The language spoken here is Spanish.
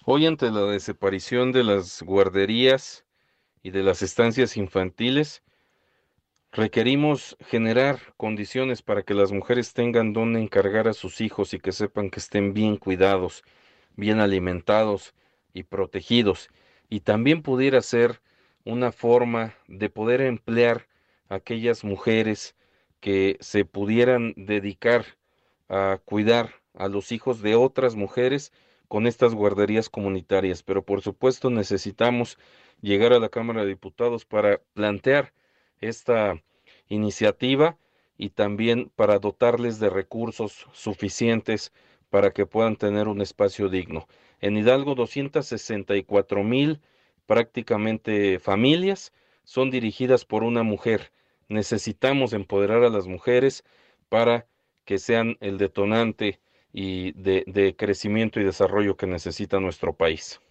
Hoy, ante la desaparición de las guarderías y de las estancias infantiles, requerimos generar condiciones para que las mujeres tengan donde encargar a sus hijos y que sepan que estén bien cuidados, bien alimentados y protegidos. Y también pudiera ser una forma de poder emplear a aquellas mujeres que se pudieran dedicar a cuidar a los hijos de otras mujeres con estas guarderías comunitarias. Pero por supuesto necesitamos llegar a la Cámara de Diputados para plantear esta iniciativa y también para dotarles de recursos suficientes para que puedan tener un espacio digno. En Hidalgo, 264,000 prácticamente familias son dirigidas por una mujer. Necesitamos empoderar a las mujeres para que sean el detonante y de crecimiento y desarrollo que necesita nuestro país.